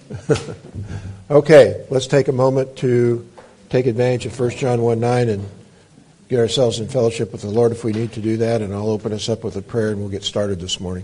Okay, let's take a moment to take advantage of 1 John 1:9 and get ourselves in fellowship with the Lord if we need to do that, and I'll open us up with a prayer and we'll get started this morning.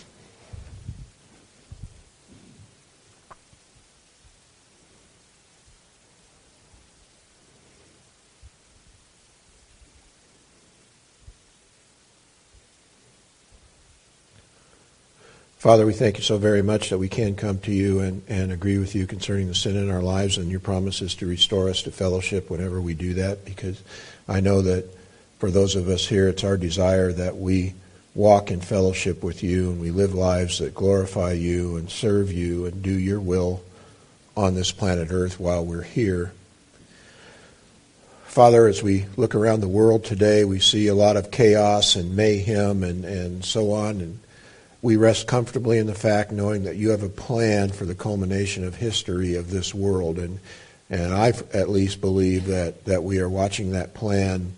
Father, we thank you so very much that we can come to you and agree with you concerning the sin in our lives and your promises to restore us to fellowship whenever we do that, because I know that for those of us here, it's our desire that we walk in fellowship with you and we live lives that glorify you and serve you and do your will on this planet Earth while we're here. Father, as we look around the world today, we see a lot of chaos and mayhem and so on, and we rest comfortably in the fact knowing that you have a plan for the culmination of history of this world. And I at least believe that we are watching that plan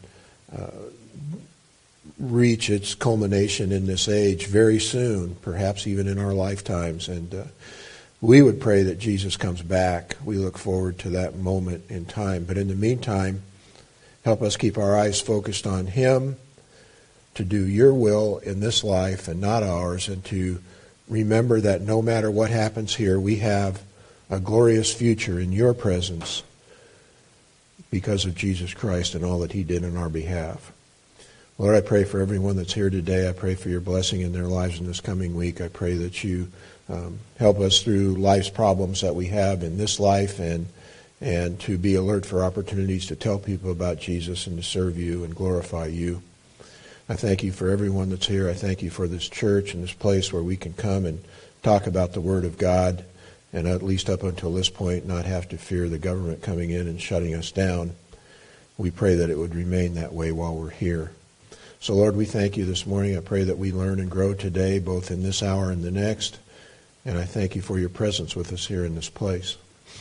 reach its culmination in this age very soon, perhaps even in our lifetimes. And we would pray that Jesus comes back. We look forward to that moment in time. But in the meantime, help us keep our eyes focused on him, to do your will in this life and not ours, and to remember that no matter what happens here, we have a glorious future in your presence because of Jesus Christ and all that he did on our behalf. Lord, I pray for everyone that's here today. I pray for your blessing in their lives in this coming week. I pray that you help us through life's problems that we have in this life and to be alert for opportunities to tell people about Jesus and to serve you and glorify you. I thank you for everyone that's here. I thank you for this church and this place where we can come and talk about the Word of God, and at least up until this point not have to fear the government coming in and shutting us down. We pray that it would remain that way while we're here. So Lord, we thank you this morning. I pray that we learn and grow today, both in this hour and the next, and I thank you for your presence with us here in this place.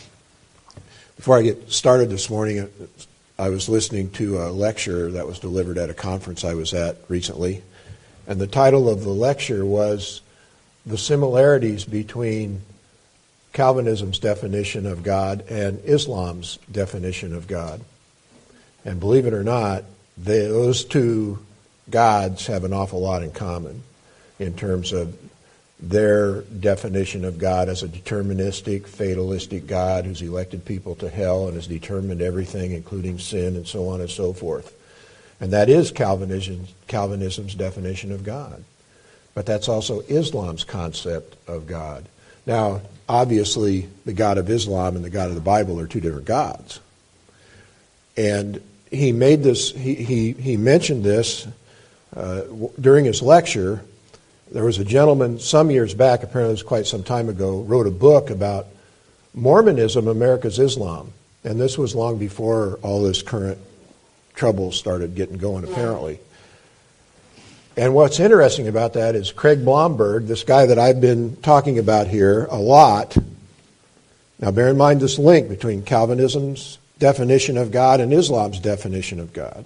Before I get started this morning, I was listening to a lecture that was delivered at a conference I was at recently, and the title of the lecture was The Similarities Between Calvinism's Definition of God and Islam's definition of God. And believe it or not, those two gods have an awful lot in common in terms of their definition of God as a deterministic, fatalistic God who's elected people to hell and has determined everything, including sin and so on and so forth. And that is Calvinism's definition of God. But that's also Islam's concept of God. Now, obviously, the God of Islam and the God of the Bible are two different gods. And he made this. He mentioned this during his lecture. There was a gentleman some years back, apparently it was quite some time ago, wrote a book about Mormonism, America's Islam. And this was long before all this current trouble started getting going, apparently. And what's interesting about that is Craig Blomberg, this guy that I've been talking about here a lot. Now bear in mind this link between Calvinism's definition of God and Islam's definition of God.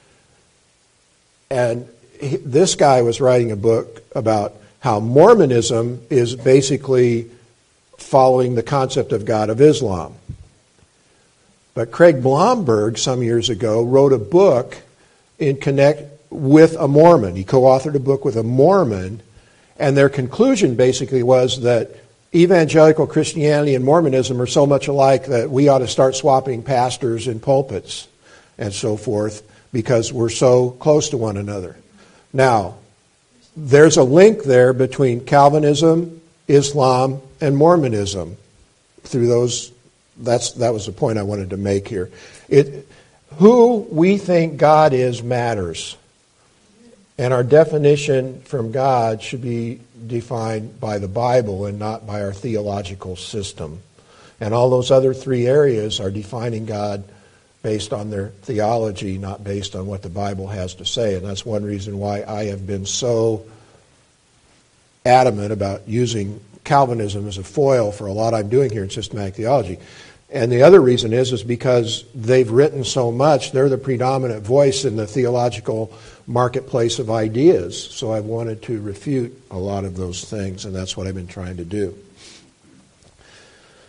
And this guy was writing a book about how Mormonism is basically following the concept of God of Islam. But Craig Blomberg, some years ago, wrote a book in connect with a Mormon. He co-authored a book with a Mormon, and their conclusion basically was that evangelical Christianity and Mormonism are so much alike that we ought to start swapping pastors and pulpits and so forth because we're so close to one another. Now, there's a link there between Calvinism, Islam, and Mormonism. Through those, that was the point I wanted to make here. Who we think God is matters. And our definition from God should be defined by the Bible and not by our theological system. And all those other three areas are defining God based on their theology, not based on what the Bible has to say. And that's one reason why I have been so adamant about using Calvinism as a foil for a lot I'm doing here in systematic theology. And the other reason is because they've written so much. They're the predominant voice in the theological marketplace of ideas. So I've wanted to refute a lot of those things, and that's what I've been trying to do.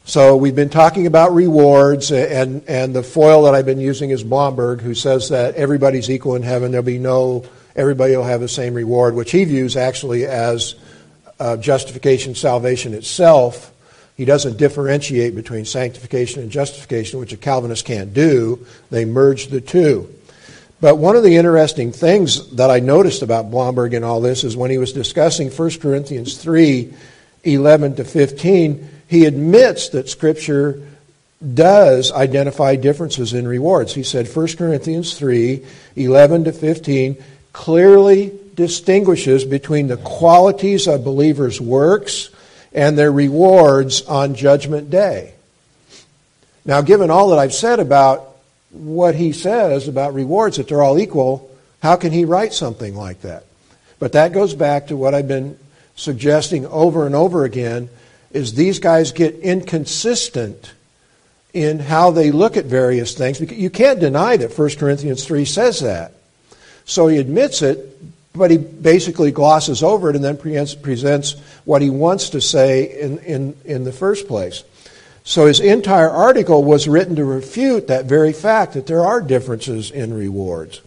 So we've been talking about rewards, and the foil that I've been using is Blomberg, who says that everybody's equal in heaven. Everybody will have the same reward, which he views actually as justification, salvation itself. He doesn't differentiate between sanctification and justification, which a Calvinist can't do. They merge the two. But one of the interesting things that I noticed about Blomberg in all this is when he was discussing 1 Corinthians 3, 11 to 15, he admits that Scripture does identify differences in rewards. He said 1 Corinthians 3, 11 to 15 clearly distinguishes between the qualities of believers' works and their rewards on Judgment Day. Now, given all that I've said about what he says about rewards, that they're all equal, how can he write something like that? But that goes back to what I've been suggesting over and over again, is these guys get inconsistent in how they look at various things. You can't deny that 1 Corinthians 3 says that. So he admits it, but he basically glosses over it and then presents what he wants to say in the first place. So his entire article was written to refute that very fact that there are differences in rewards.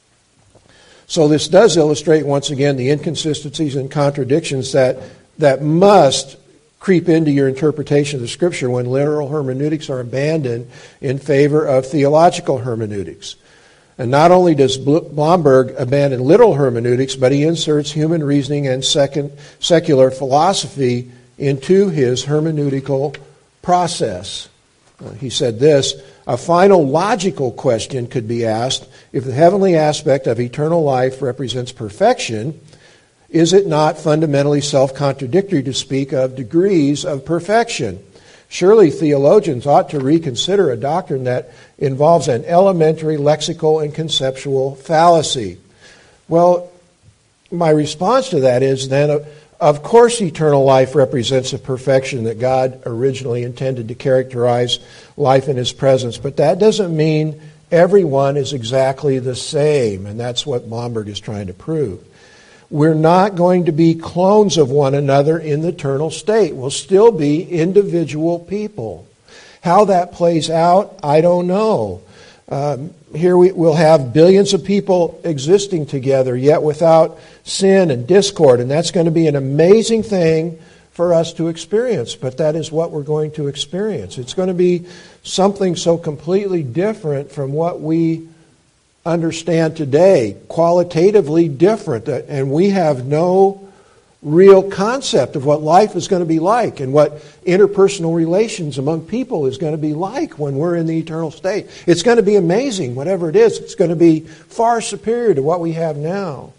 So this does illustrate once again the inconsistencies and contradictions that must creep into your interpretation of the Scripture when literal hermeneutics are abandoned in favor of theological hermeneutics. And not only does Blomberg abandon literal hermeneutics, but he inserts human reasoning and secular philosophy into his hermeneutical process. He said this: a final logical question could be asked: if the heavenly aspect of eternal life represents perfection, is it not fundamentally self-contradictory to speak of degrees of perfection? Surely theologians ought to reconsider a doctrine that involves an elementary lexical and conceptual fallacy. Well, my response to that is then, of course eternal life represents a perfection that God originally intended to characterize life in His presence, but that doesn't mean everyone is exactly the same, and that's what Blomberg is trying to prove. We're not going to be clones of one another in the eternal state. We'll still be individual people. How that plays out, I don't know. Here we'll have billions of people existing together, yet without sin and discord, and that's going to be an amazing thing for us to experience, but that is what we're going to experience. It's going to be something so completely different from what we understand today, qualitatively different, and we have no real concept of what life is going to be like and what interpersonal relations among people is going to be like when we're in the eternal state. It's going to be amazing, whatever it is. It's going to be far superior to what we have now.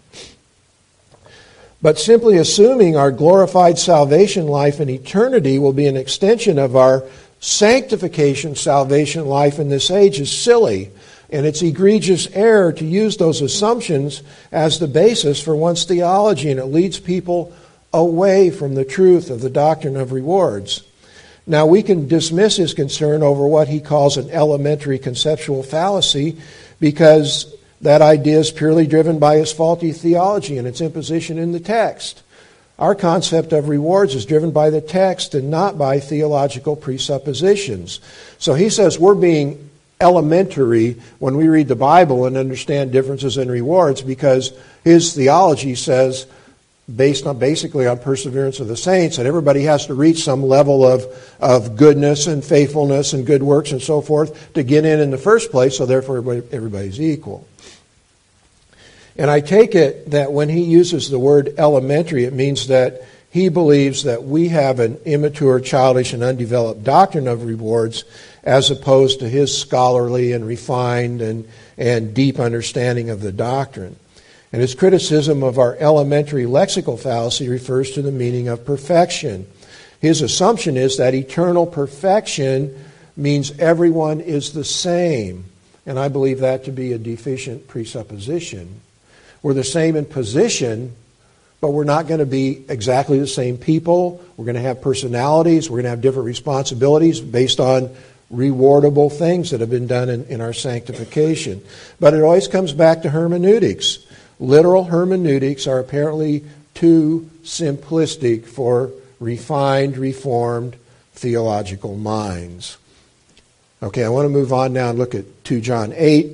But simply assuming our glorified salvation life in eternity will be an extension of our sanctification salvation life in this age is silly. And it's egregious error to use those assumptions as the basis for one's theology, and it leads people away from the truth of the doctrine of rewards. Now, we can dismiss his concern over what he calls an elementary conceptual fallacy because that idea is purely driven by his faulty theology and its imposition in the text. Our concept of rewards is driven by the text and not by theological presuppositions. So he says we're being elementary when we read the Bible and understand differences in rewards because his theology says, basically on perseverance of the saints, that everybody has to reach some level of goodness and faithfulness and good works and so forth to get in the first place, so therefore everybody's equal. And I take it that when he uses the word elementary, it means that he believes that we have an immature, childish, and undeveloped doctrine of rewards as opposed to his scholarly and refined and deep understanding of the doctrine. And his criticism of our elementary lexical fallacy refers to the meaning of perfection. His assumption is that eternal perfection means everyone is the same. And I believe that to be a deficient presupposition. We're the same in position, but we're not going to be exactly the same people. We're going to have personalities. We're going to have different responsibilities based on rewardable things that have been done in our sanctification. But it always comes back to hermeneutics. Literal hermeneutics are apparently too simplistic for refined, reformed theological minds. Okay, I want to move on now and look at 2 John 8,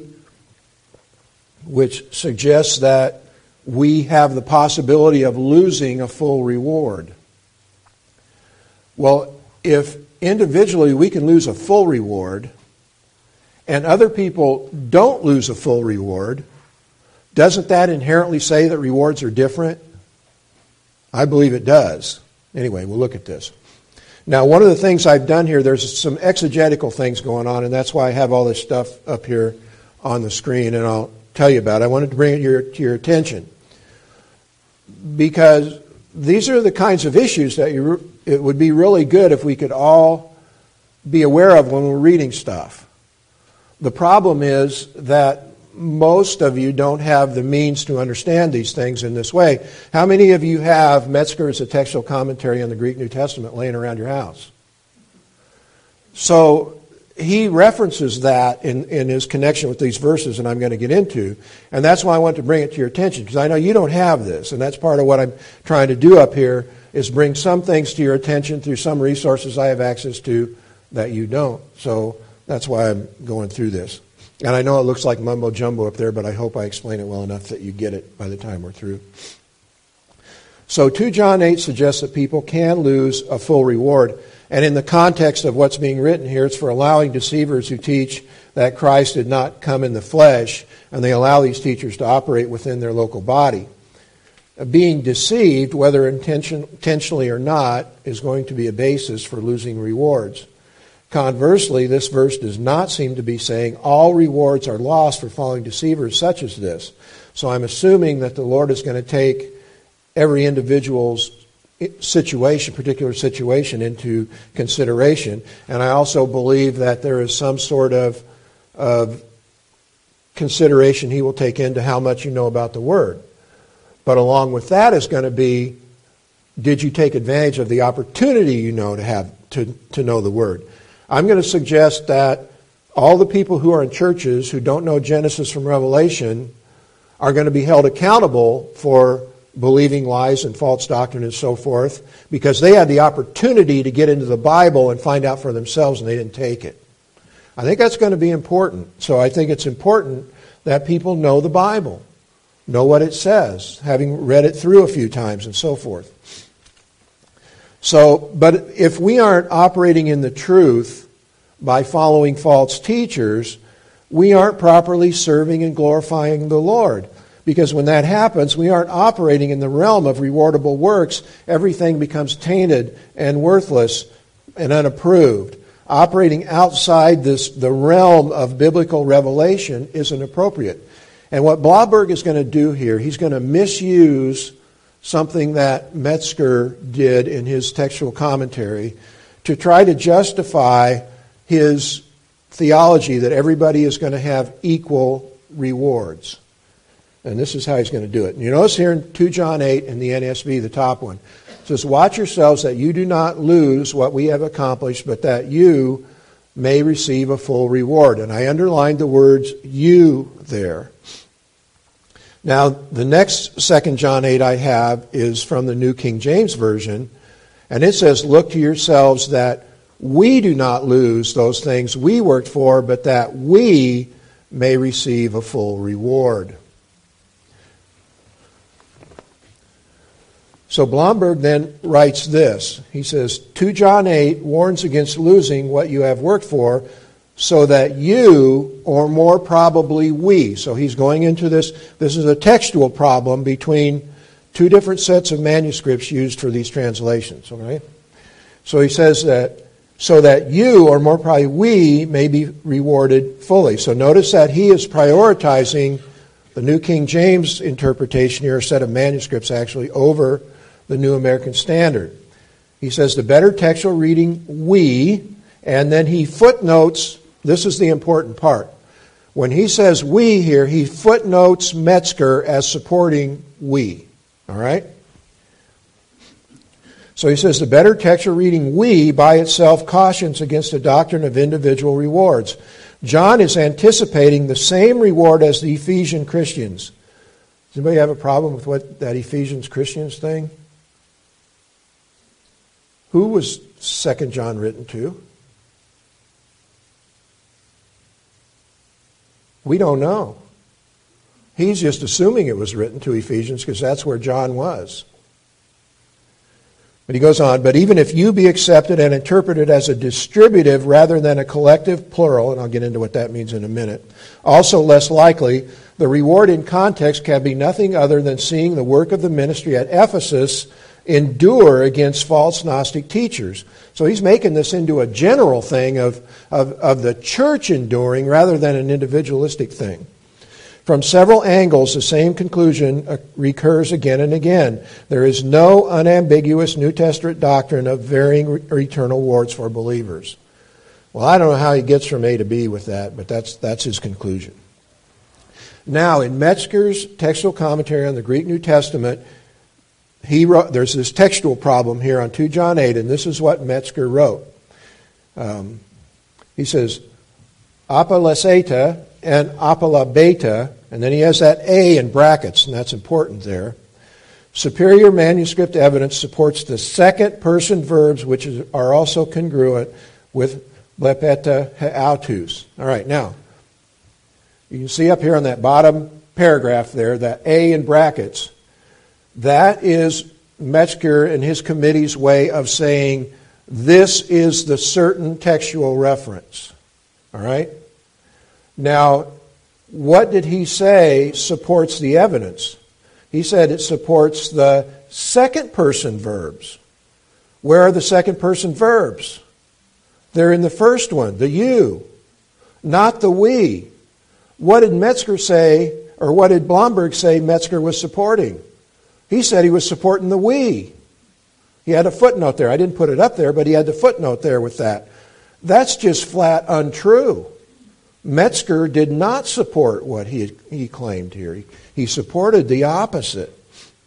which suggests that we have the possibility of losing a full reward. Well, if individually we can lose a full reward, and other people don't lose a full reward, doesn't that inherently say that rewards are different? I believe it does. Anyway, we'll look at this. Now, one of the things I've done here, there's some exegetical things going on, and that's why I have all this stuff up here on the screen, and I'll tell you about it. I wanted to bring it to your attention, because these are the kinds of issues that it would be really good if we could all be aware of when we're reading stuff. The problem is that most of you don't have the means to understand these things in this way. How many of you have Metzger's A Textual Commentary on the Greek New Testament laying around your house? So he references that in his connection with these verses, and I'm going to get into. And that's why I want to bring it to your attention, because I know you don't have this, and that's part of what I'm trying to do up here, is bring some things to your attention through some resources I have access to that you don't. So that's why I'm going through this. And I know it looks like mumbo jumbo up there, but I hope I explain it well enough that you get it by the time we're through. So 2 John 8 suggests that people can lose a full reward. And in the context of what's being written here, it's for allowing deceivers who teach that Christ did not come in the flesh, and they allow these teachers to operate within their local body. Being deceived, whether intentionally or not, is going to be a basis for losing rewards. Conversely, this verse does not seem to be saying all rewards are lost for following deceivers such as this. So I'm assuming that the Lord is going to take every individual's situation, particular situation, into consideration. And I also believe that there is some sort of consideration He will take into how much you know about the Word. But along with that is going to be, did you take advantage of the opportunity you know to have to know the Word? I'm going to suggest that all the people who are in churches who don't know Genesis from Revelation are going to be held accountable for believing lies and false doctrine and so forth, because they had the opportunity to get into the Bible and find out for themselves, and they didn't take it. I think that's going to be important. So I think it's important that people know the Bible, know what it says, having read it through a few times and so forth. So, but if we aren't operating in the truth by following false teachers, we aren't properly serving and glorifying the Lord. Because when that happens, we aren't operating in the realm of rewardable works. Everything becomes tainted and worthless and unapproved. Operating outside the realm of biblical revelation isn't appropriate. And what Blomberg is going to do here, he's going to misuse something that Metzger did in his textual commentary to try to justify his theology that everybody is going to have equal rewards. And this is how he's going to do it. And you notice here in 2 John 8 in the NSV, the top one, it says, "Watch yourselves that you do not lose what we have accomplished, but that you may receive a full reward." And I underlined the words "you" there. Now, the next 2 John 8 I have is from the New King James Version, and it says, "Look to yourselves that we do not lose those things we worked for, but that we may receive a full reward." So Blomberg then writes this. He says, 2 John 8 warns against losing what you have worked for, so that you, or more probably we. So he's going into this. This is a textual problem between two different sets of manuscripts used for these translations. Okay? So he says that, so that you, or more probably we, may be rewarded fully. So notice that he is prioritizing the New King James interpretation here, a set of manuscripts actually, over the New American Standard. He says the better textual reading, we, and then he footnotes, this is the important part. When he says we here, he footnotes Metzger as supporting we. All right? So he says the better textual reading, we, by itself cautions against the doctrine of individual rewards. John is anticipating the same reward as the Ephesian Christians. Does anybody have a problem with what that Ephesians Christians thing? Who was 2 John written to? We don't know. He's just assuming it was written to Ephesians because that's where John was. But he goes on, but even if you be accepted and interpreted as a distributive rather than a collective plural, and I'll get into what that means in a minute, also less likely, the reward in context can be nothing other than seeing the work of the ministry at Ephesus endure against false Gnostic teachers. So he's making this into a general thing of the church enduring rather than an individualistic thing. From several angles, the same conclusion recurs again and again. There is no unambiguous New Testament doctrine of varying or eternal rewards for believers. Well, I don't know how he gets from A to B with that, but that's his conclusion. Now, in Metzger's textual commentary on the Greek New Testament, there's this textual problem here on 2 John 8, and this is what Metzger wrote. He says, apoleseta and apolabeta, and then he has that A in brackets, and that's important there. Superior manuscript evidence supports the second person verbs, which are also congruent with blepeta heautus. All right, now, you can see up here on that bottom paragraph there, that A in brackets, that is Metzger and his committee's way of saying this is the certain textual reference. All right? Now, what did he say supports the evidence? He said it supports the second person verbs. Where are the second person verbs? They're in the first one, the you, not the we. What did Metzger say, or what did Blomberg say Metzger was supporting? He said he was supporting the we. He had a footnote there. I didn't put it up there, but he had the footnote there with that. That's just flat untrue. Metzger did not support what he claimed here. He supported the opposite.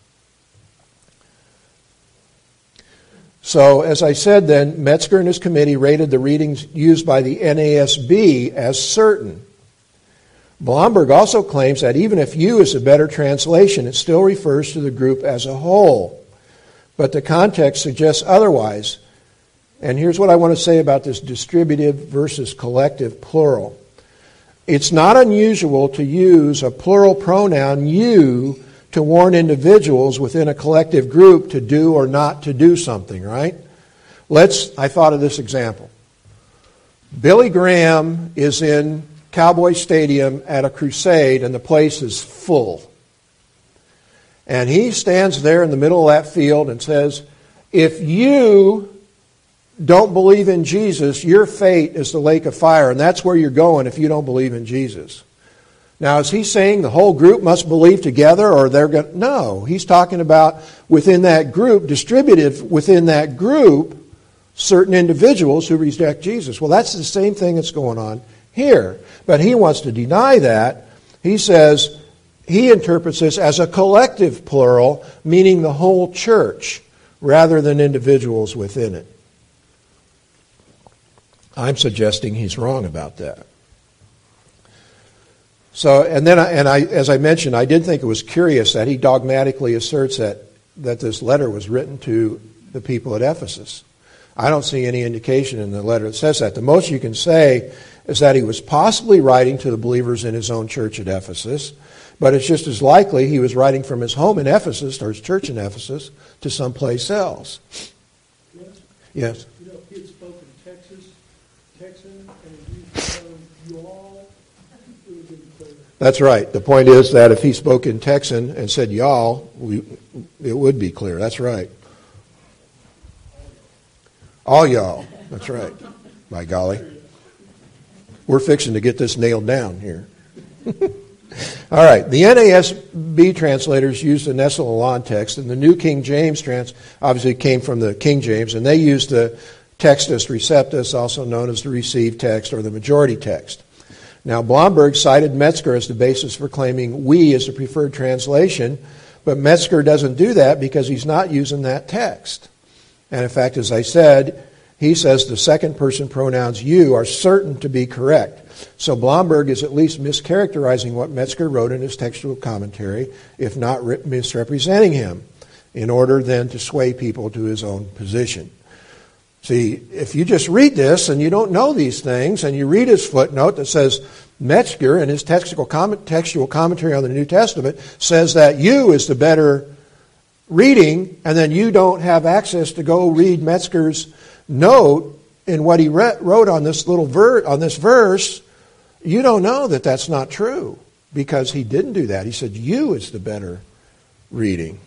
So, as I said then, Metzger and his committee rated the readings used by the NASB as certain. Blomberg also claims that even if you is a better translation, it still refers to the group as a whole. But the context suggests otherwise. And here's what I want to say about this distributive versus collective plural. It's not unusual to use a plural pronoun, you, to warn individuals within a collective group to do or not to do something, right? I thought of this example. Billy Graham is in Cowboy Stadium at a crusade and the place is full. And he stands there in the middle of that field and says, if you don't believe in Jesus, your fate is the lake of fire, and that's where you're going if you don't believe in Jesus. Now, is he saying the whole group must believe together, or they're going to... No, he's talking about within that group, distributive within that group, certain individuals who reject Jesus. Well, that's the same thing that's going on here. But he wants to deny that. He says he interprets this as a collective plural, meaning the whole church, rather than individuals within it. I'm suggesting he's wrong about that. So, as I mentioned, I did think it was curious that he dogmatically asserts that this letter was written to the people at Ephesus. I don't see any indication in the letter that says that. The most you can say is that he was possibly writing to the believers in his own church at Ephesus, but it's just as likely he was writing from his home in Ephesus, or his church in Ephesus, to someplace else. Yes? You know, he had spoken Texan, and he used the term y'all. It would have been clear. That's right. The point is that if he spoke in Texan and said y'all, it would be clear. That's right. All y'all. That's right. By golly. We're fixing to get this nailed down here. All right. The NASB translators used the Nestle-Aland text, and the New King James obviously came from the King James, and they used the Textus Receptus, also known as the received text or the majority text. Now, Blomberg cited Metzger as the basis for claiming we is the preferred translation, but Metzger doesn't do that because he's not using that text. And in fact, as I said, he says the second person pronouns you are certain to be correct. So Blomberg is at least mischaracterizing what Metzger wrote in his textual commentary, if not misrepresenting him, in order then to sway people to his own position. See, if you just read this and you don't know these things, and you read his footnote that says Metzger in his textual commentary on the New Testament says that you is the better reading, and then you don't have access to go read Metzger's note in what he wrote on this little on this verse, you don't know that that's not true, because he didn't do that. He said you is the better reading.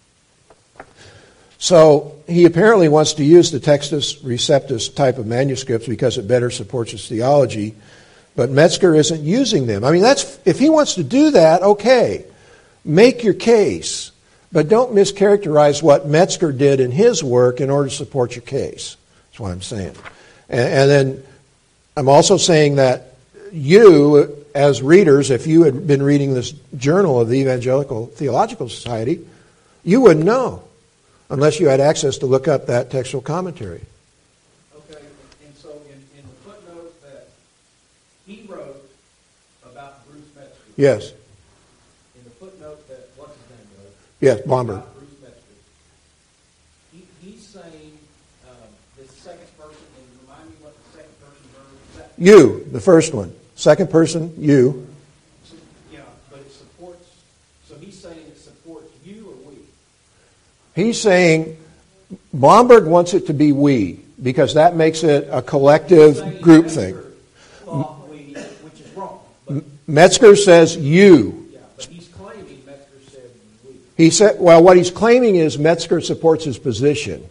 So he apparently wants to use the Textus Receptus type of manuscripts because it better supports his theology, but Metzger isn't using them. I mean, if he wants to do that, okay, make your case, but don't mischaracterize what Metzger did in his work in order to support your case. That's what I'm saying. And then I'm also saying that you, as readers, if you had been reading this journal of the Evangelical Theological Society, you wouldn't know unless you had access to look up that textual commentary. Okay, and so in the footnote that he wrote about Bruce Metzger. Yes. In the footnote that, what's his name wrote? Yes, Blomberg. About Bruce Metzger. He's saying the second person, and remind me what the second person verb is. You, the first one. Second person, you. So, yeah, but it supports, so he's saying it supports you or we? He's saying Blomberg wants it to be we, because that makes it a collective group thing. We, which is wrong. But, Metzger says you. yeah, but he's claiming Metzger said we. He said, well, what he's claiming is Metzger supports his position.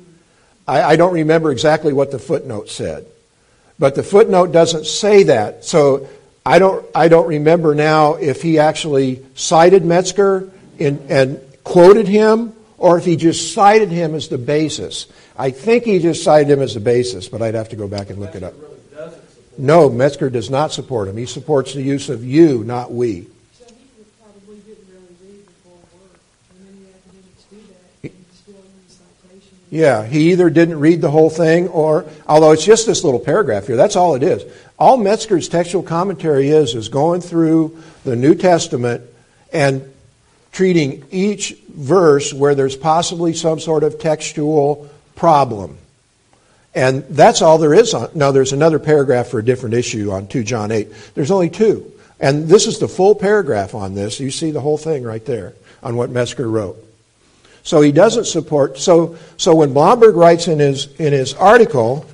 I don't remember exactly what the footnote said, but the footnote doesn't say that. So I don't remember now if he actually cited Metzger and quoted him, or if he just cited him as the basis. I think he just cited him as the basis, but I'd have to go back and look it up. Metzger really doesn't support No, Metzger does not support him. He supports the use of you, not we. So he probably didn't really read the full work, and many academics do that, and still use citation. Yeah, he either didn't read the whole thing, or, although it's just this little paragraph here, that's all it is. All Metzger's textual commentary is going through the New Testament and treating each verse where there's possibly some sort of textual problem. And that's all there is on. Now, there's another paragraph for a different issue on 2 John 8. There's only two. And this is the full paragraph on this. You see the whole thing right there on what Metzger wrote. So he doesn't support. So when Blomberg writes in his article,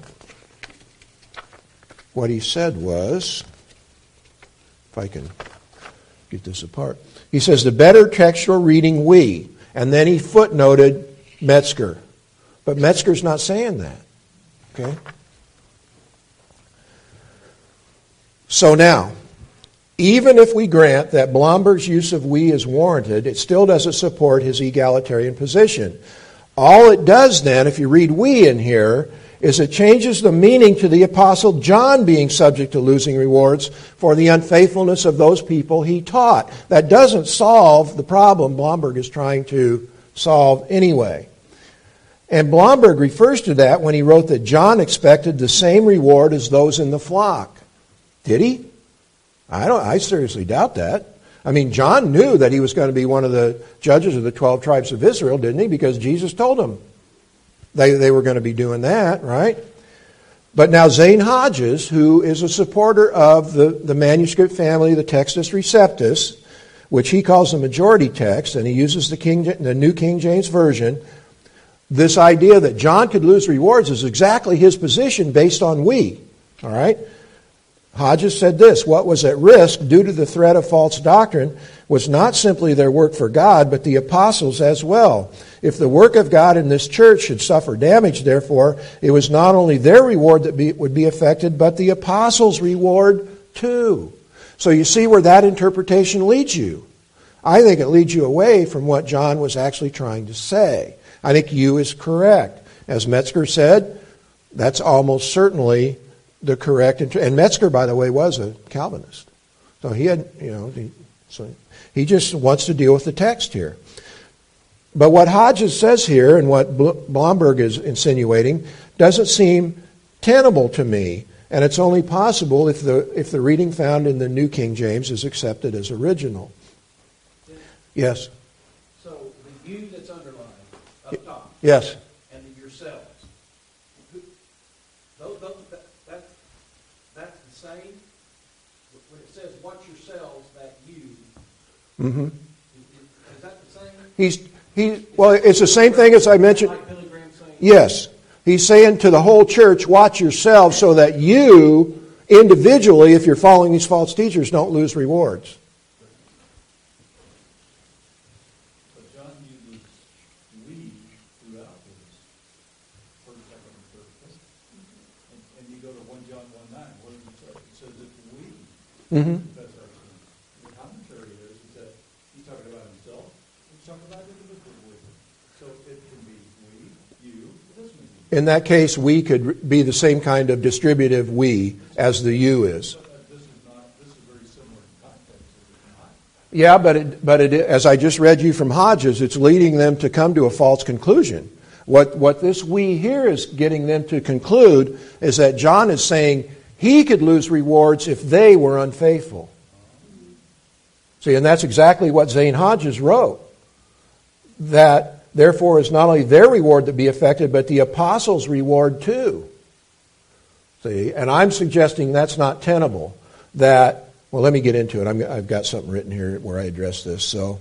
what he said was, if I can get this apart, he says the better textual reading we, and then he footnoted Metzger. But Metzger's not saying that. Okay? So now, even if we grant that Blomberg's use of we is warranted, it still doesn't support his egalitarian position. All it does then, if you read we in here, is it changes the meaning to the Apostle John being subject to losing rewards for the unfaithfulness of those people he taught. That doesn't solve the problem Blomberg is trying to solve anyway. And Blomberg refers to that when he wrote that John expected the same reward as those in the flock. Did he? I seriously doubt that. I mean, John knew that he was going to be one of the judges of the 12 tribes of Israel, didn't he? Because Jesus told him they were going to be doing that, right? But now Zane Hodges, who is a supporter of the manuscript family, the Textus Receptus, which he calls the majority text, and he uses the New King James Version, this idea that John could lose rewards is exactly his position based on we. All right? Hodges said this: what was at risk due to the threat of false doctrine was not simply their work for God, but the apostles as well. If the work of God in this church should suffer damage, therefore, it was not only their reward that would be affected, but the apostles' reward too. So you see where that interpretation leads you. I think it leads you away from what John was actually trying to say. I think you is correct. As Metzger said, that's almost certainly the correct. And Metzger, by the way, was a Calvinist. So he had, he just wants to deal with the text here. But what Hodges says here and what Blomberg is insinuating doesn't seem tenable to me. And it's only possible if the reading found in the New King James is accepted as original. Yes? So the you that's underlined up top. Yes. And the yourselves. the same? When it says, watch yourselves, that you, Mm-hmm. is that the same? Well, it's the same thing as I mentioned. Like Billy Graham saying? Yes. He's saying to the whole church, watch yourselves so that you, individually, if you're following these false teachers, don't lose rewards. But John uses we throughout his first, second, and third epistle. And you go to 1 John 1:9, what does it say? It says that we confess our sins. The commentary is that he's talking about himself, he's talking about individual believers. So it can be we, you, it doesn't mean you. In that case, we could be the same kind of distributive we as the you is. This is very similar in context, is it not? Yeah, but as I just read you from Hodges, it's leading them to come to a false conclusion. What this we here is getting them to conclude is that John is saying he could lose rewards if they were unfaithful. See, and that's exactly what Zane Hodges wrote. That therefore is not only their reward to be affected, but the apostles' reward too. See, and I'm suggesting that's not tenable. That, well, let me get into it. I've got something written here where I address this. So,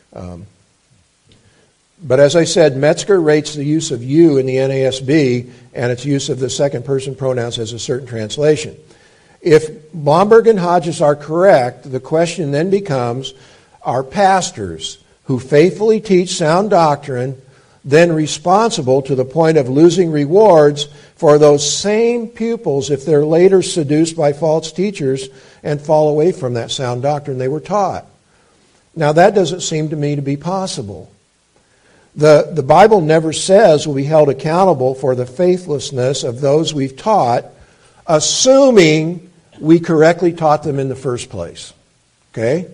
but as I said, Metzger rates the use of you in the NASB and its use of the second person pronouns as a certain translation. If Blomberg and Hodges are correct, the question then becomes, are pastors who faithfully teach sound doctrine then responsible to the point of losing rewards for those same pupils if they're later seduced by false teachers and fall away from that sound doctrine they were taught? Now, that doesn't seem to me to be possible. The Bible never says we'll be held accountable for the faithlessness of those we've taught, assuming we correctly taught them in the first place. Okay?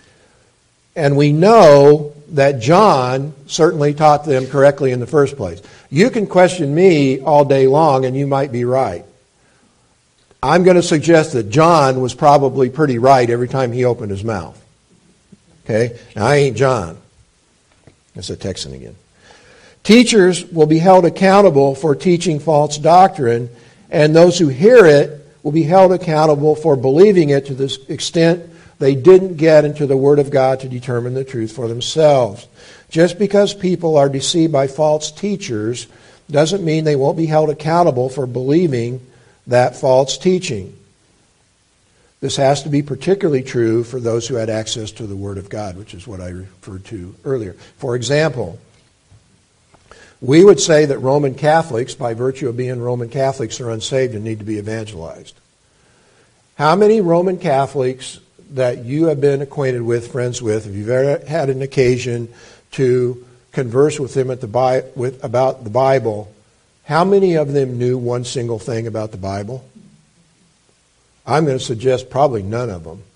And we know that John certainly taught them correctly in the first place. You can question me all day long, and you might be right. I'm going to suggest that John was probably pretty right every time he opened his mouth. Okay? Now, I ain't John. That's a Texan again. Teachers will be held accountable for teaching false doctrine, and those who hear it will be held accountable for believing it to the extent they didn't get into the Word of God to determine the truth for themselves. Just because people are deceived by false teachers doesn't mean they won't be held accountable for believing that false teaching. This has to be particularly true for those who had access to the Word of God, which is what I referred to earlier. For example, we would say that Roman Catholics, by virtue of being Roman Catholics, are unsaved and need to be evangelized. How many Roman Catholics that you have been acquainted with, friends with, if you've ever had an occasion to converse with them about the Bible, how many of them knew one single thing about the Bible? I'm going to suggest probably none of them.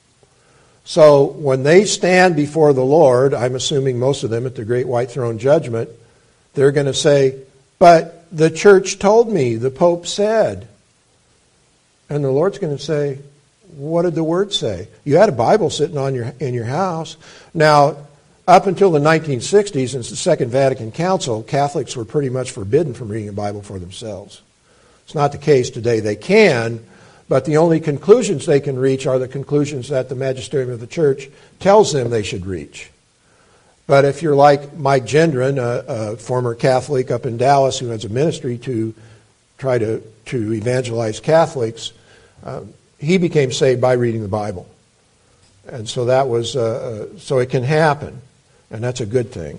So when they stand before the Lord, I'm assuming most of them at the Great White Throne Judgment, they're going to say, but the church told me, the Pope said. And the Lord's going to say, what did the Word say? You had a Bible sitting in your house. Now, up until the 1960s, since the Second Vatican Council, Catholics were pretty much forbidden from reading the Bible for themselves. It's not the case today. They can, but the only conclusions they can reach are the conclusions that the magisterium of the church tells them they should reach. But if you're like Mike Gendron, a former Catholic up in Dallas who has a ministry to try to evangelize Catholics, he became saved by reading the Bible. And so that was, so it can happen. And that's a good thing.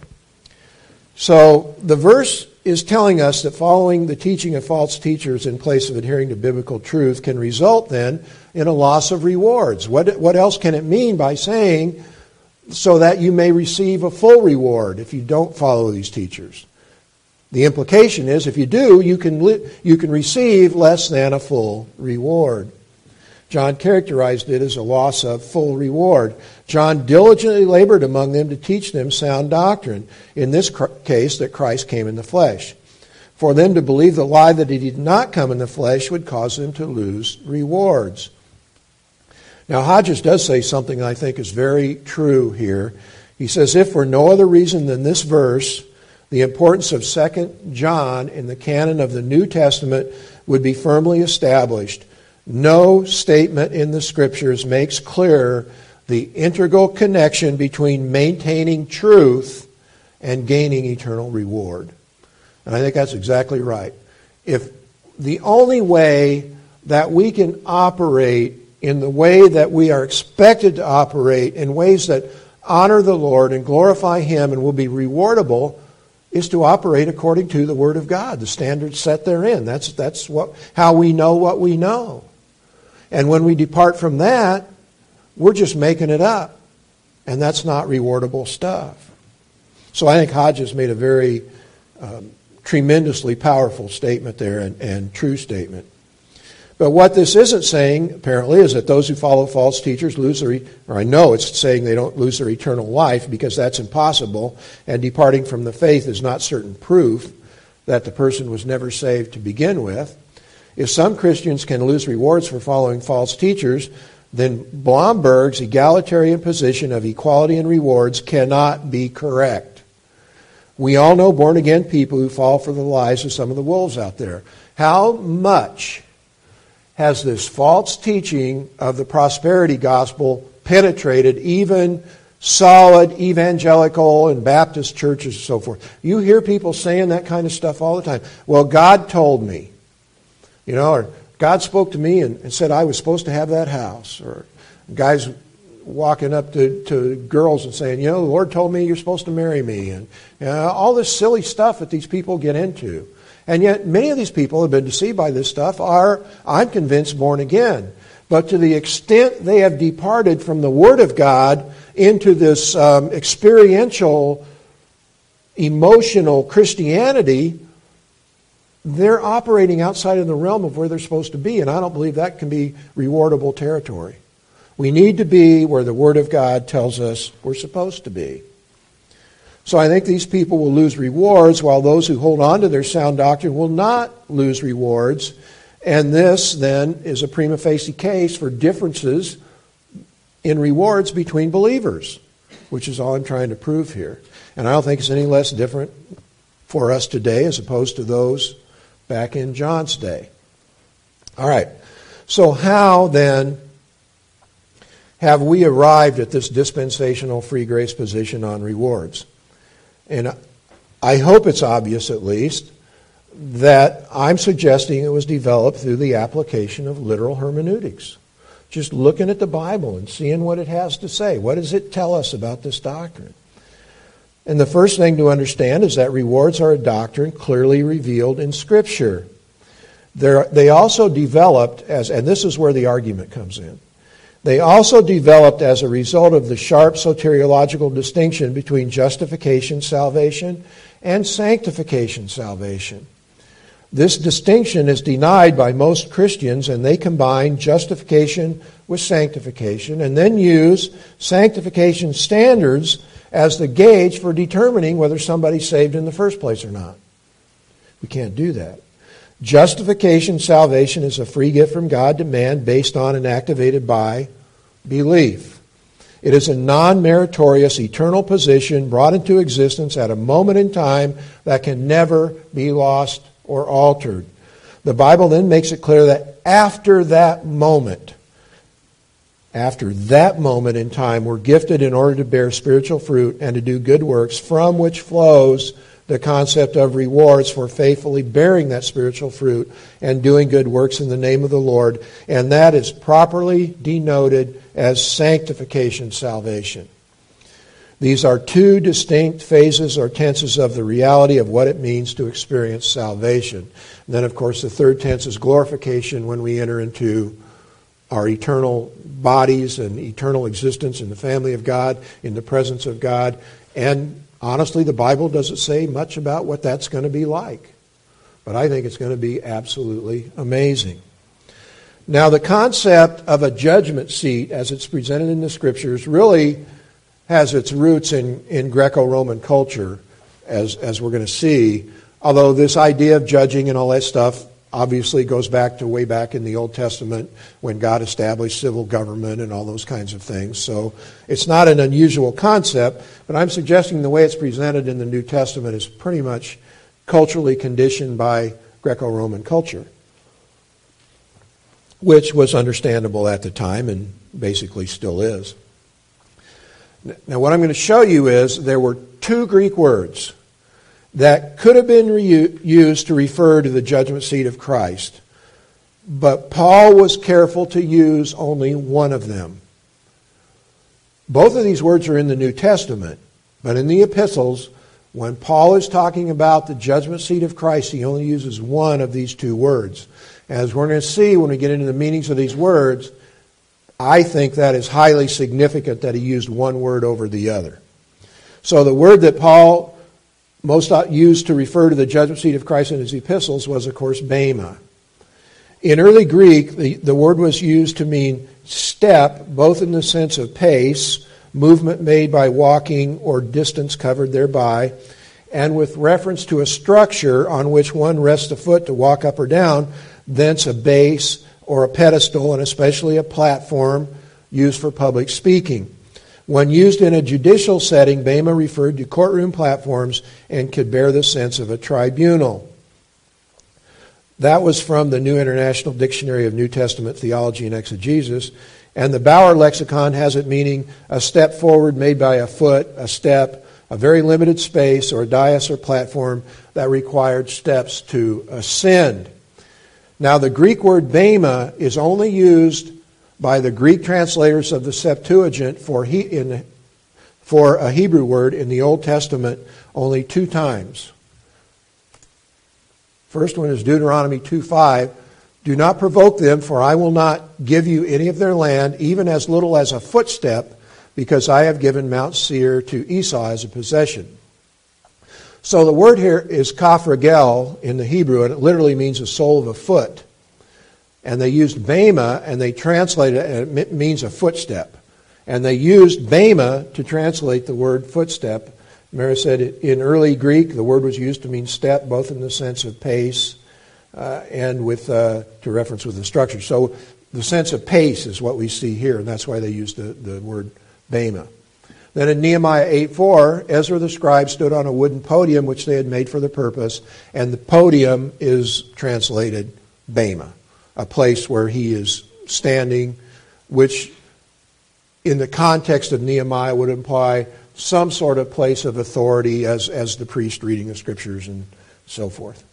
So the verse is telling us that following the teaching of false teachers in place of adhering to biblical truth can result then in a loss of rewards. What else can it mean by saying so that you may receive a full reward if you don't follow these teachers? The implication is if you do, you can receive less than a full reward. John characterized it as a loss of full reward. John diligently labored among them to teach them sound doctrine, in this case that Christ came in the flesh. For them to believe the lie that he did not come in the flesh would cause them to lose rewards. Now Hodges does say something I think is very true here. He says, if for no other reason than this verse, the importance of 2 John in the canon of the New Testament would be firmly established. No statement in the Scriptures makes clear the integral connection between maintaining truth and gaining eternal reward. And I think that's exactly right. If the only way that we can operate in the way that we are expected to operate, in ways that honor the Lord and glorify Him and will be rewardable, is to operate according to the Word of God, the standards set therein. That's how we know what we know. And when we depart from that, we're just making it up. And that's not rewardable stuff. So I think Hodges made a very tremendously powerful statement there and true statement. But what this isn't saying, apparently, is that those who follow false teachers lose their, or I know it's saying they don't lose their eternal life, because that's impossible, and departing from the faith is not certain proof that the person was never saved to begin with. If some Christians can lose rewards for following false teachers, then Blomberg's egalitarian position of equality in rewards cannot be correct. We all know born-again people who fall for the lies of some of the wolves out there. How much has this false teaching of the prosperity gospel penetrated even solid evangelical and Baptist churches and so forth? You hear people saying that kind of stuff all the time. Well, God told me. Or God spoke to me and said I was supposed to have that house. Or guys walking up to girls and saying, the Lord told me you're supposed to marry me. And all this silly stuff that these people get into. And yet many of these people have been deceived by this stuff are, I'm convinced, born again. But to the extent they have departed from the Word of God into this experiential, emotional Christianity, they're operating outside of the realm of where they're supposed to be. And I don't believe that can be rewardable territory. We need to be where the Word of God tells us we're supposed to be. So I think these people will lose rewards, while those who hold on to their sound doctrine will not lose rewards. And this, then, is a prima facie case for differences in rewards between believers, which is all I'm trying to prove here. And I don't think it's any less different for us today as opposed to those back in John's day. All right. So how, then, have we arrived at this dispensational free grace position on rewards? And I hope it's obvious, at least, that I'm suggesting it was developed through the application of literal hermeneutics. Just looking at the Bible and seeing what it has to say. What does it tell us about this doctrine? And the first thing to understand is that rewards are a doctrine clearly revealed in Scripture. They also developed as, and this is where the argument comes in, they also developed as a result of the sharp soteriological distinction between justification salvation and sanctification salvation. This distinction is denied by most Christians, and they combine justification with sanctification and then use sanctification standards as the gauge for determining whether somebody's saved in the first place or not. We can't do that. Justification salvation is a free gift from God to man based on and activated by belief. It is a non-meritorious eternal position brought into existence at a moment in time that can never be lost or altered. The Bible then makes it clear that after that moment in time, we're gifted in order to bear spiritual fruit and to do good works, from which flows the concept of rewards for faithfully bearing that spiritual fruit and doing good works in the name of the Lord. And that is properly denoted as sanctification salvation. These are two distinct phases or tenses of the reality of what it means to experience salvation. And then, of course, the third tense is glorification, when we enter into our eternal bodies and eternal existence in the family of God, in the presence of God. And honestly, the Bible doesn't say much about what that's going to be like. But I think it's going to be absolutely amazing. Now, the concept of a judgment seat, as it's presented in the Scriptures, really has its roots in Greco-Roman culture, as we're going to see. Although this idea of judging and all that stuff obviously goes back to way back in the Old Testament when God established civil government and all those kinds of things. So it's not an unusual concept, but I'm suggesting the way it's presented in the New Testament is pretty much culturally conditioned by Greco-Roman culture. which was understandable at the time and basically still is. Now, what I'm going to show you is there were two Greek words that could have been used to refer to the judgment seat of Christ, but Paul was careful to use only one of them. Both of these words are in the New Testament, but in the epistles, when Paul is talking about the judgment seat of Christ, he only uses one of these two words. As we're going to see when we get into the meanings of these words, I think that is highly significant that he used one word over the other. So the word that Paul most used to refer to the judgment seat of Christ in his epistles was, of course, bema. In early Greek, the word was used to mean step, both in the sense of pace, movement made by walking or distance covered thereby, and with reference to a structure on which one rests a foot to walk up or down, thence a base or a pedestal, and especially a platform used for public speaking. When used in a judicial setting, bema referred to courtroom platforms and could bear the sense of a tribunal. That was from the New International Dictionary of New Testament Theology and Exegesis, and the Bauer lexicon has it meaning a step forward made by a foot, a step, a very limited space, or a dais or platform that required steps to ascend. Now, the Greek word bema is only used by the Greek translators of the Septuagint for a Hebrew word in the Old Testament only two times. First one is Deuteronomy 2:5. Do not provoke them, for I will not give you any of their land, even as little as a footstep, because I have given Mount Seir to Esau as a possession. So the word here is kaf regel in the Hebrew, and it literally means the sole of a foot. And they used bema, and they translated it, and it means a footstep. And they used bema to translate the word footstep. Mary said in early Greek, the word was used to mean step, both in the sense of pace and with to reference with the structure. So the sense of pace is what we see here, and that's why they used the word bema. Then in Nehemiah 8:4, Ezra the scribe stood on a wooden podium which they had made for the purpose, and the podium is translated bema, a place where he is standing, which in the context of Nehemiah would imply some sort of place of authority as the priest reading the scriptures and so forth.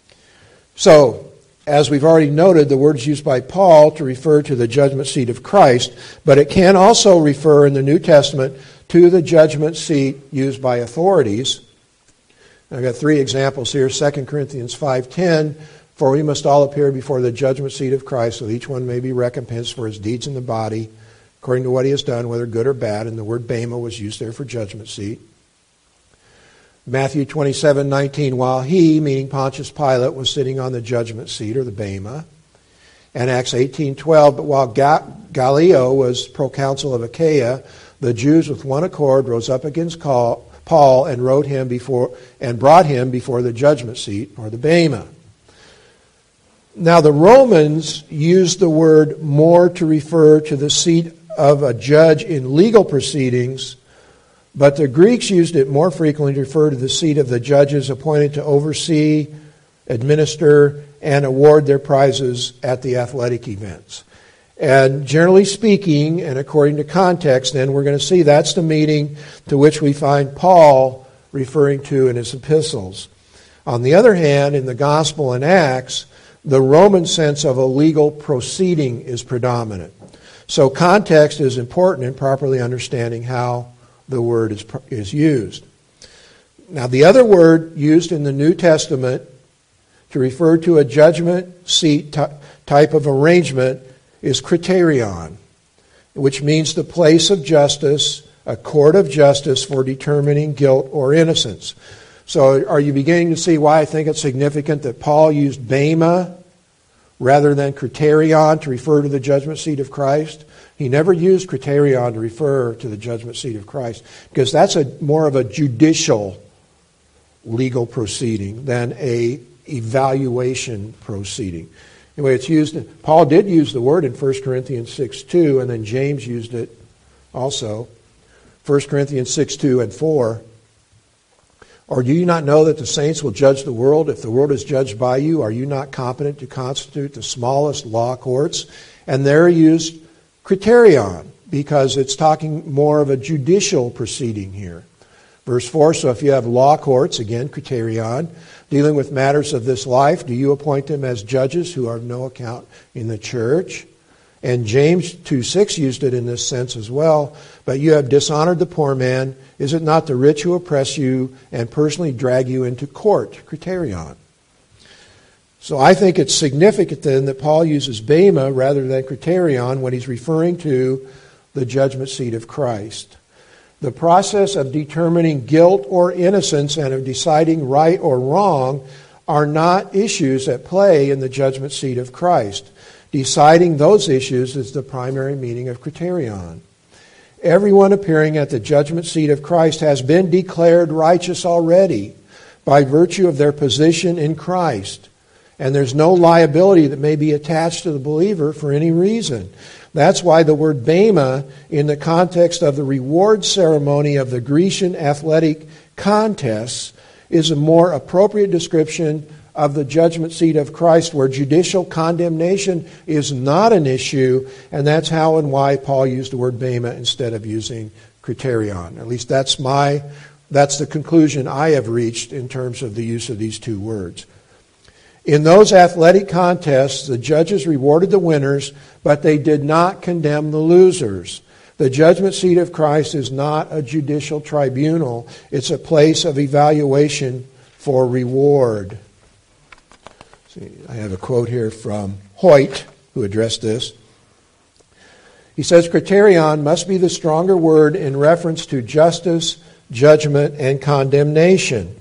So, as we've already noted, the word is used by Paul to refer to the judgment seat of Christ, but it can also refer in the New Testament to the judgment seat used by authorities. I've got three examples here. 2 Corinthians 5:10, for we must all appear before the judgment seat of Christ, so that each one may be recompensed for his deeds in the body, according to what he has done, whether good or bad. And the word bema was used there for judgment seat. Matthew 27:19, while he, meaning Pontius Pilate, was sitting on the judgment seat, or the bema. And Acts 18:12, but while Gallio was proconsul of Achaia, the Jews with one accord rose up against Paul and brought him before the judgment seat, or the bema. Now the Romans used the word more to refer to the seat of a judge in legal proceedings, but the Greeks used it more frequently to refer to the seat of the judges appointed to oversee, administer, and award their prizes at the athletic events. And generally speaking, and according to context, then we're going to see that's the meaning to which we find Paul referring to in his epistles. On the other hand, in the Gospel and Acts, the Roman sense of a legal proceeding is predominant. So context is important in properly understanding how the word is used. Now, the other word used in the New Testament to refer to a judgment seat type of arrangement is kriterion, which means the place of justice, a court of justice for determining guilt or innocence. So are you beginning to see why I think it's significant that Paul used bema rather than kriterion to refer to the judgment seat of Christ? He never used kriterion to refer to the judgment seat of Christ, because that's more of a judicial legal proceeding than a evaluation proceeding. Anyway, it's used. Paul did use the word in 1 Corinthians 6:2, and then James used it also. 1 Corinthians 6:2 and 4. Or do you not know that the saints will judge the world? If the world is judged by you, are you not competent to constitute the smallest law courts? And there used kriterion, because it's talking more of a judicial proceeding here. Verse 4, so if you have law courts, again, kriterion, dealing with matters of this life, do you appoint them as judges who are of no account in the church? And James 2:6 used it in this sense as well. But you have dishonored the poor man. Is it not the rich who oppress you and personally drag you into court? Kriterion. So I think it's significant then that Paul uses bema rather than kriterion when he's referring to the judgment seat of Christ. The process of determining guilt or innocence and of deciding right or wrong are not issues at play in the judgment seat of Christ. Deciding those issues is the primary meaning of kriterion. Everyone appearing at the judgment seat of Christ has been declared righteous already by virtue of their position in Christ. And there's no liability that may be attached to the believer for any reason. That's why the word bema, in the context of the reward ceremony of the Grecian athletic contests, is a more appropriate description of the judgment seat of Christ, where judicial condemnation is not an issue, and that's how and why Paul used the word bema instead of using kriterion. At least that's the conclusion I have reached in terms of the use of these two words. In those athletic contests, the judges rewarded the winners, but they did not condemn the losers. The judgment seat of Christ is not a judicial tribunal. It's a place of evaluation for reward. See, I have a quote here from Hoyt, who addressed this. He says, kriterion must be the stronger word in reference to justice, judgment, and condemnation.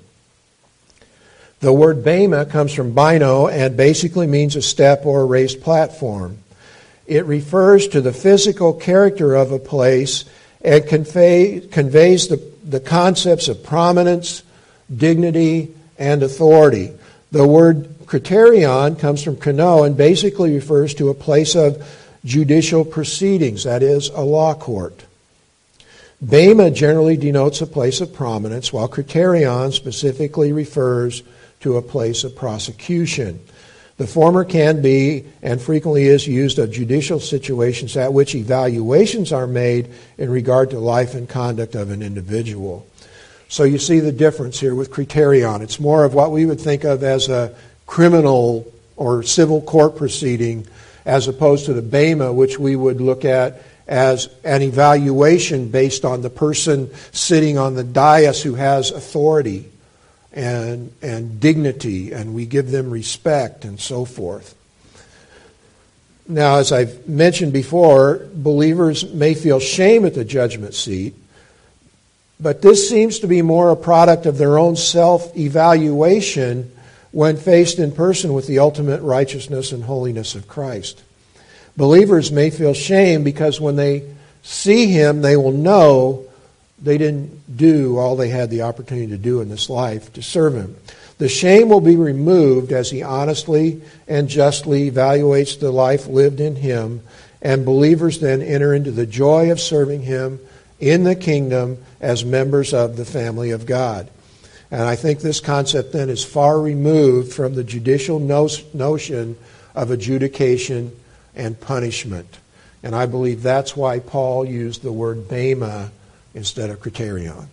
The word bema comes from bino and basically means a step or a raised platform. It refers to the physical character of a place and conveys the concepts of prominence, dignity, and authority. The word kriterion comes from krino and basically refers to a place of judicial proceedings, that is, a law court. Bema generally denotes a place of prominence, while kriterion specifically refers to a place of prosecution. The former can be and frequently is used of judicial situations at which evaluations are made in regard to life and conduct of an individual. So you see the difference here with kriterion. It's more of what we would think of as a criminal or civil court proceeding, as opposed to the bema, which we would look at as an evaluation based on the person sitting on the dais who has authority and dignity, and we give them respect and so forth. Now, as I've mentioned before, believers may feel shame at the judgment seat, but this seems to be more a product of their own self-evaluation when faced in person with the ultimate righteousness and holiness of Christ. Believers may feel shame because when they see Him, they will know they didn't do all they had the opportunity to do in this life to serve Him. The shame will be removed as He honestly and justly evaluates the life lived in Him, and believers then enter into the joy of serving Him in the kingdom as members of the family of God. And I think this concept then is far removed from the judicial notion of adjudication and punishment. And I believe that's why Paul used the word bema instead of kriterion.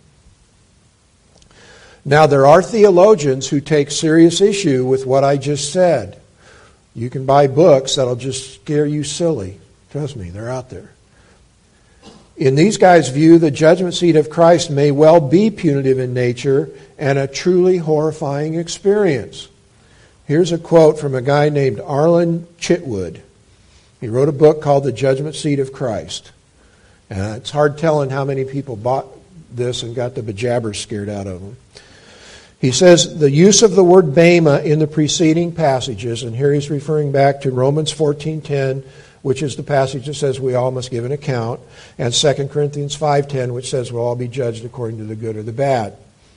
Now, there are theologians who take serious issue with what I just said. You can buy books that'll just scare you silly. Trust me, they're out there. In these guys' view, the judgment seat of Christ may well be punitive in nature and a truly horrifying experience. Here's a quote from a guy named Arlen Chitwood. He wrote a book called The Judgment Seat of Christ. It's hard telling how many people bought this and got the bejabbers scared out of them. He says, the use of the word bema in the preceding passages, and here he's referring back to Romans 14:10, which is the passage that says we all must give an account, and 2 Corinthians 5:10, which says we'll all be judged according to the good or the bad.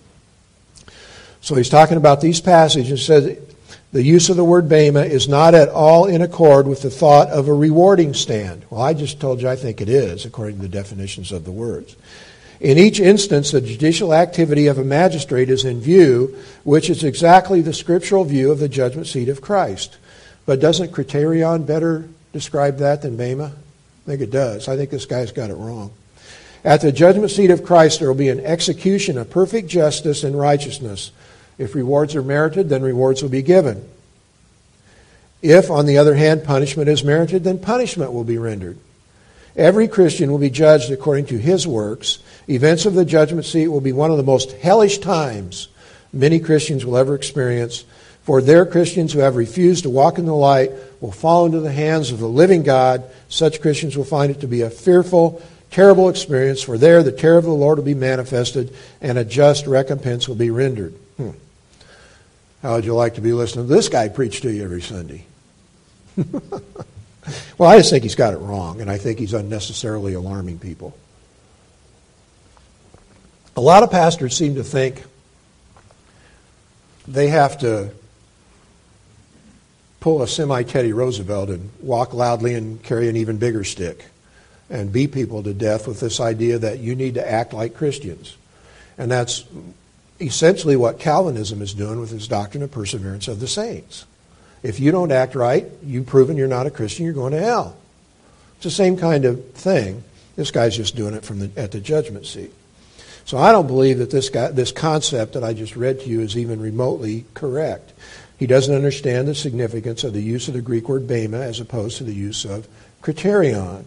So he's talking about these passages and says the use of the word bema is not at all in accord with the thought of a rewarding stand. Well, I just told you I think it is, according to the definitions of the words. In each instance, the judicial activity of a magistrate is in view, which is exactly the scriptural view of the judgment seat of Christ. But doesn't Criterion better describe that than Bema? I think it does. I think this guy's got it wrong. At the judgment seat of Christ, there will be an execution of perfect justice and righteousness. If rewards are merited, then rewards will be given. If, on the other hand, punishment is merited, then punishment will be rendered. Every Christian will be judged according to his works. Events of the judgment seat will be one of the most hellish times many Christians will ever experience. For there, Christians who have refused to walk in the light will fall into the hands of the living God. Such Christians will find it to be a fearful, terrible experience, for there the terror of the Lord will be manifested and a just recompense will be rendered. How would you like to be listening to this guy preach to you every Sunday? Well, I just think he's got it wrong, and I think he's unnecessarily alarming people. A lot of pastors seem to think they have to pull a semi-Teddy Roosevelt and walk loudly and carry an even bigger stick and beat people to death with this idea that you need to act like Christians. And that's essentially what Calvinism is doing with its doctrine of perseverance of the saints. If you don't act right, you've proven you're not a Christian, you're going to hell. It's the same kind of thing. This guy's just doing it at the judgment seat. So I don't believe that this concept that I just read to you is even remotely correct. He doesn't understand the significance of the use of the Greek word bema as opposed to the use of kriterion.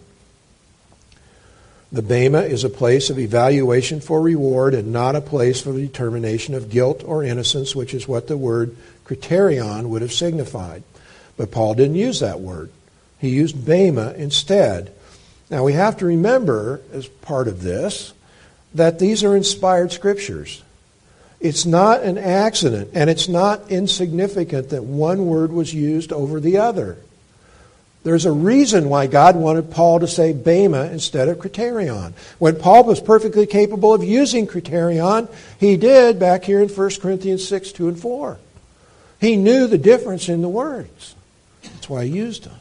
The bema is a place of evaluation for reward and not a place for the determination of guilt or innocence, which is what the word kriterion would have signified. But Paul didn't use that word. He used bema instead. Now we have to remember, as part of this, that these are inspired scriptures. It's not an accident, and it's not insignificant that one word was used over the other. There's a reason why God wanted Paul to say bema instead of kriterion. When Paul was perfectly capable of using kriterion, he did back here in 1 Corinthians 6, 2 and 4. He knew the difference in the words. That's why he used them.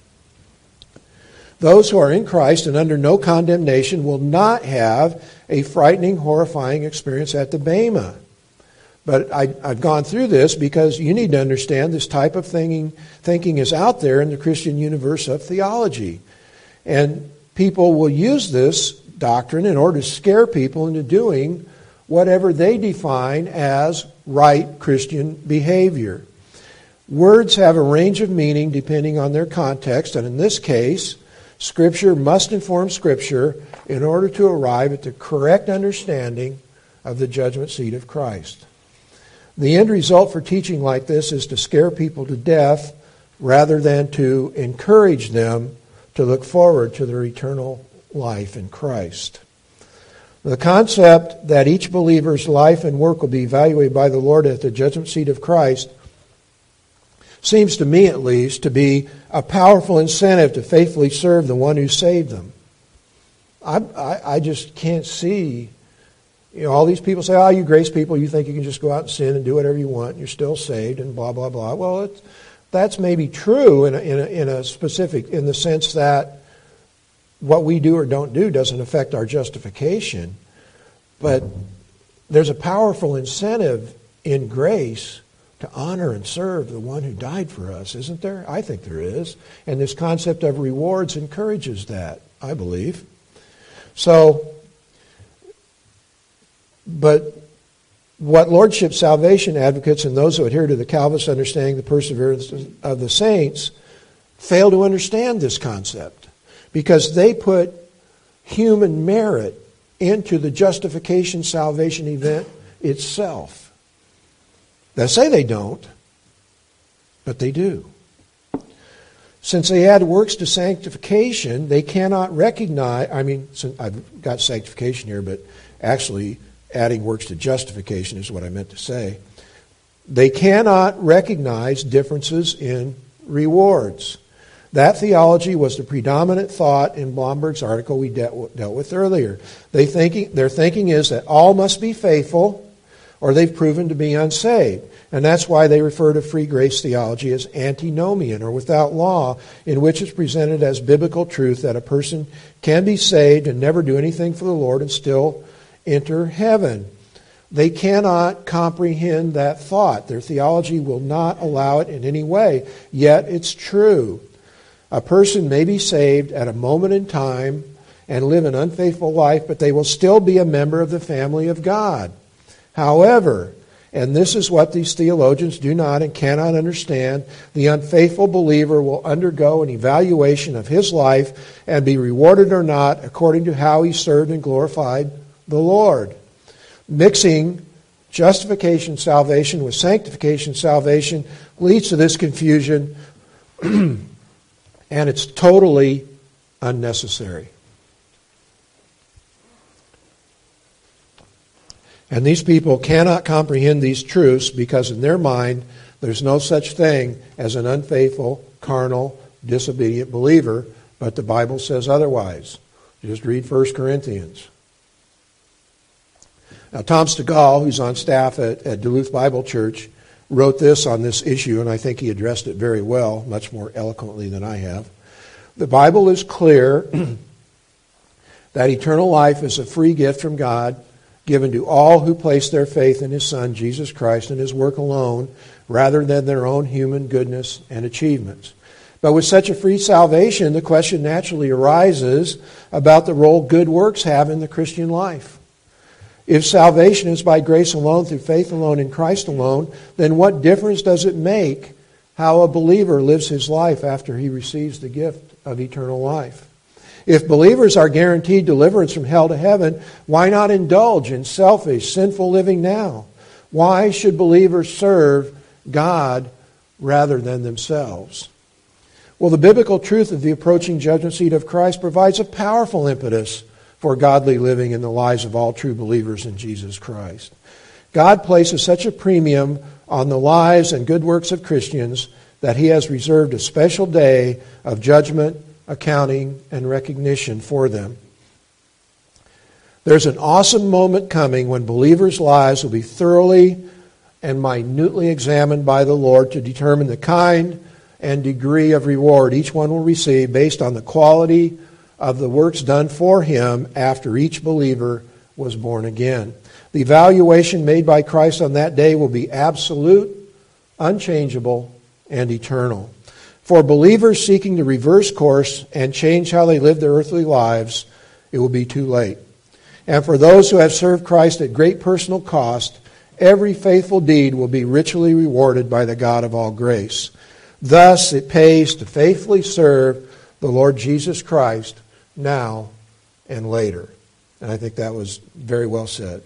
Those who are in Christ and under no condemnation will not have a frightening, horrifying experience at the bema. But I've gone through this because you need to understand this type of thinking is out there in the Christian universe of theology. And people will use this doctrine in order to scare people into doing whatever they define as right Christian behavior. Words have a range of meaning depending on their context, and in this case, Scripture must inform Scripture in order to arrive at the correct understanding of the judgment seat of Christ. The end result for teaching like this is to scare people to death rather than to encourage them to look forward to their eternal life in Christ. The concept that each believer's life and work will be evaluated by the Lord at the judgment seat of Christ seems to me at least to be a powerful incentive to faithfully serve the one who saved them. I just can't see, all these people say, you grace people, you think you can just go out and sin and do whatever you want, and you're still saved, and blah, blah, blah. Well, that's maybe true in a specific, in the sense that what we do or don't do doesn't affect our justification. But there's a powerful incentive in grace to honor and serve the one who died for us, isn't there? I think there is. And this concept of rewards encourages that, I believe. But what Lordship Salvation advocates and those who adhere to the Calvinist understanding the perseverance of the saints fail to understand this concept because they put human merit into the justification salvation event itself. They say they don't, but they do. Since they add works to sanctification, they cannot recognize, I've got sanctification here, but actually adding works to justification is what I meant to say. They cannot recognize differences in rewards. That theology was the predominant thought in Blomberg's article we dealt with earlier. Their thinking is that all must be faithful or they've proven to be unsaved. And that's why they refer to free grace theology as antinomian, or without law, in which it's presented as biblical truth that a person can be saved and never do anything for the Lord and still enter heaven. They cannot comprehend that thought. Their theology will not allow it in any way. Yet it's true. A person may be saved at a moment in time and live an unfaithful life, but they will still be a member of the family of God. However, and this is what these theologians do not and cannot understand, the unfaithful believer will undergo an evaluation of his life and be rewarded or not according to how he served and glorified the Lord. Mixing justification salvation with sanctification salvation leads to this confusion, and it's totally unnecessary. And these people cannot comprehend these truths because in their mind there's no such thing as an unfaithful, carnal, disobedient believer, but the Bible says otherwise. Just read 1 Corinthians. Now, Tom Stegall, who's on staff at Duluth Bible Church, wrote this on this issue, and I think he addressed it very well, much more eloquently than I have. The Bible is clear that eternal life is a free gift from God, given to all who place their faith in His Son, Jesus Christ, and His work alone, rather than their own human goodness and achievements. But with such a free salvation, the question naturally arises about the role good works have in the Christian life. If salvation is by grace alone, through faith alone, in Christ alone, then what difference does it make how a believer lives his life after he receives the gift of eternal life? If believers are guaranteed deliverance from hell to heaven, why not indulge in selfish, sinful living now? Why should believers serve God rather than themselves? Well, the biblical truth of the approaching judgment seat of Christ provides a powerful impetus for godly living in the lives of all true believers in Jesus Christ. God places such a premium on the lives and good works of Christians that He has reserved a special day of judgment, accounting, and recognition for them. There's an awesome moment coming when believers' lives will be thoroughly and minutely examined by the Lord to determine the kind and degree of reward each one will receive based on the quality of the works done for Him after each believer was born again. The evaluation made by Christ on that day will be absolute, unchangeable, and eternal. For believers seeking to reverse course and change how they live their earthly lives, it will be too late. And for those who have served Christ at great personal cost, every faithful deed will be richly rewarded by the God of all grace. Thus, it pays to faithfully serve the Lord Jesus Christ now and later. And I think that was very well said.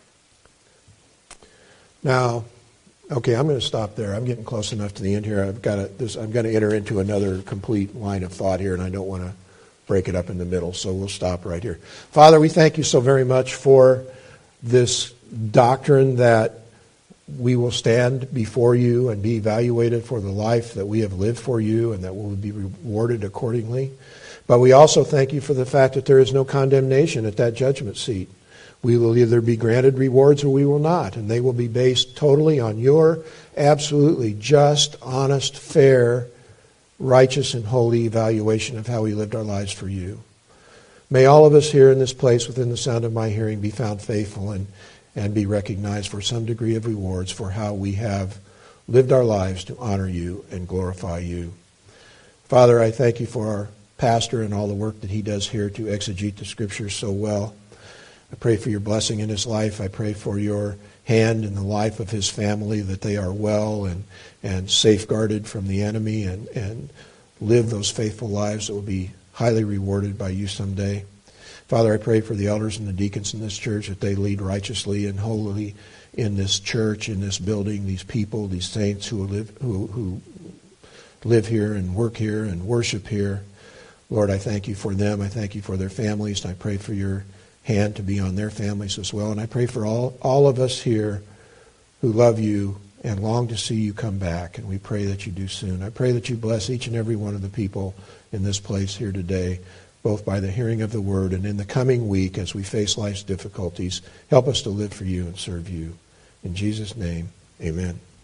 Now, okay, I'm going to stop there. I'm getting close enough to the end here. I'm going to enter into another complete line of thought here, and I don't want to break it up in the middle, so we'll stop right here. Father, we thank You so very much for this doctrine that we will stand before You and be evaluated for the life that we have lived for You and that we will be rewarded accordingly. But we also thank You for the fact that there is no condemnation at that judgment seat. We will either be granted rewards or we will not, and they will be based totally on Your absolutely just, honest, fair, righteous, and holy evaluation of how we lived our lives for You. May all of us here in this place within the sound of my hearing be found faithful and be recognized for some degree of rewards for how we have lived our lives to honor You and glorify You. Father, I thank You for our pastor and all the work that he does here to exegete the Scriptures so well. I pray for Your blessing in his life. I pray for Your hand in the life of his family, that they are well and safeguarded from the enemy and live those faithful lives that will be highly rewarded by You someday. Father, I pray for the elders and the deacons in this church, that they lead righteously and holily in this church, in this building, these people, these saints who live here and work here and worship here. Lord, I thank You for them. I thank You for their families. And I pray for Your hand to be on their families as well. And I pray for all of us here who love You and long to see You come back. And we pray that You do soon. I pray that You bless each and every one of the people in this place here today, both by the hearing of the Word and in the coming week as we face life's difficulties. Help us to live for You and serve You. In Jesus' name, amen.